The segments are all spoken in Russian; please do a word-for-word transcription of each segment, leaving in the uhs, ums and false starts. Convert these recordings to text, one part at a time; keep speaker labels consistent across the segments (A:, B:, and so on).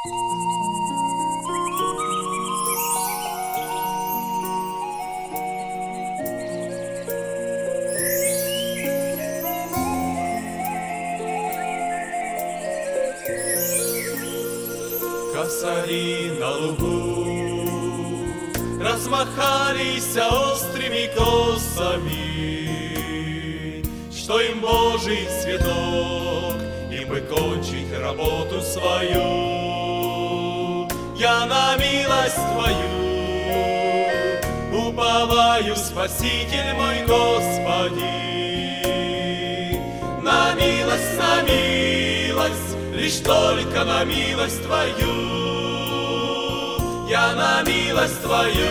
A: Косари на лугу размахались острыми косами, что им Божий цветок, им бы кончить работу свою. Я на милость Твою уповаю, Спаситель мой, Господи, на милость, на милость, лишь только на милость Твою. Я на милость Твою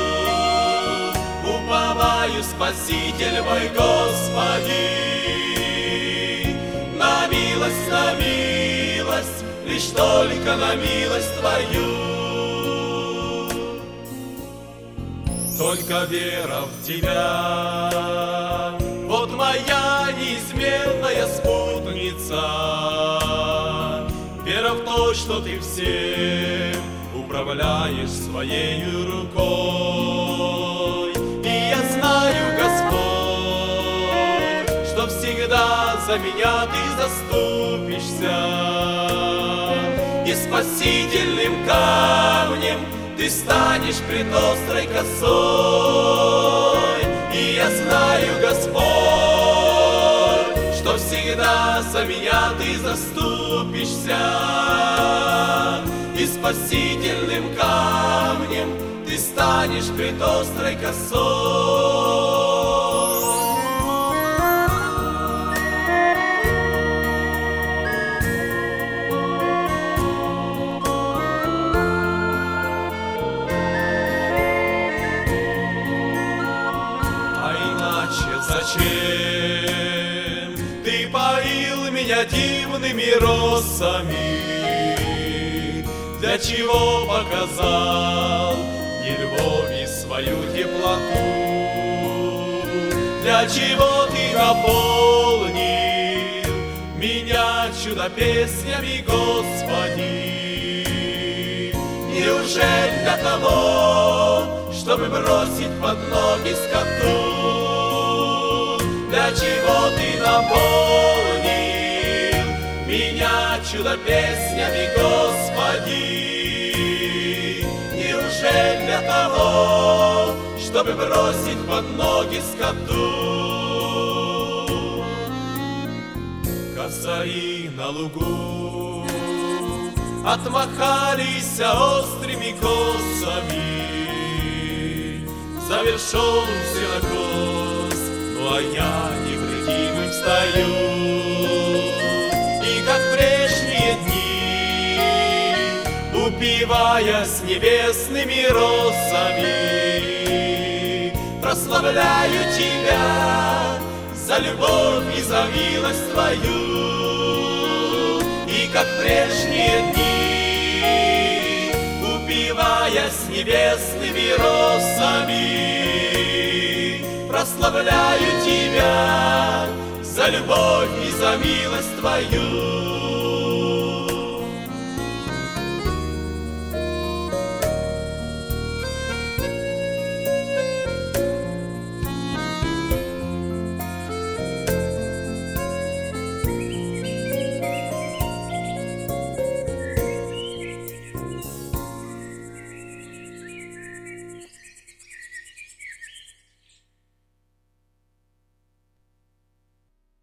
A: уповаю, Спаситель мой, Господи, на милость, на милость, лишь только на милость Твою. Только вера в Тебя, вот моя неизменная спутница. Вера в то, что Ты всем управляешь своей рукой. И я знаю, Господь, что всегда за меня Ты заступишься, и спасительным камнем Ты станешь пред острой косой. И я знаю, Господь, что всегда за меня Ты заступишься, и спасительным камнем Ты станешь пред острой косой. А иначе зачем Ты поил меня дивными росами? Для чего показал мне любовь свою теплоту? Для чего Ты наполнил меня чудо-песнями, Господи? Неужели для того, чтобы бросить под ноги скоту? Для чего Ты наполнил меня чудо-песнями, Господи? Неужели для того, чтобы бросить под ноги скоту? Косари на лугу отмахались острыми косами. Завершен сенокос, ну а я невредимым стою. И как в прежние дни, упиваясь небесными росами, прославляю Тебя за любовь и за милость Твою. И как в прежние дни, упиваясь небесными росами, прославляю Тебя за любовь и за милость Твою.